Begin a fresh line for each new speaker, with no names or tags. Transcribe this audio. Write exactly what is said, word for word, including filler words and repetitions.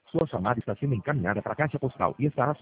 Sua chamada está sendo encaminhada para a caixa postal e estará